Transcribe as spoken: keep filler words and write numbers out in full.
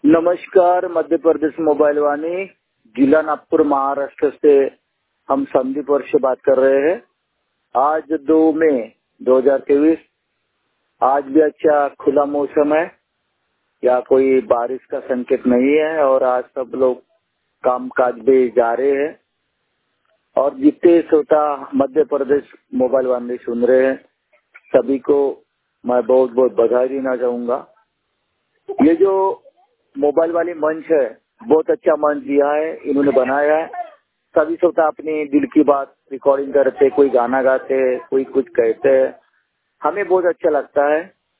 नमस्कार। मध्य प्रदेश मोबाइल वाणी जिला नागपुर महाराष्ट्र से हम संदीप वर्ष बात कर रहे हैं। आज दो मई दो हज़ार तेईस, आज भी अच्छा खुला मौसम है, या कोई बारिश का संकेत नहीं है और आज सब लोग काम काज भी जा रहे हैं। और जितने श्रोता मध्य प्रदेश मोबाइल वाणी सुन रहे हैं सभी को मैं बहुत बहुत बधाई देना चाहूँगा। ये जो मोबाइल वाली मंच है बहुत अच्छा मंच दिया है, इन्होंने बनाया है। सभी श्रोता अपनी दिल की बात रिकॉर्डिंग करते, कोई गाना गाते, कोई कुछ कहते हैं, हमें बहुत अच्छा लगता है।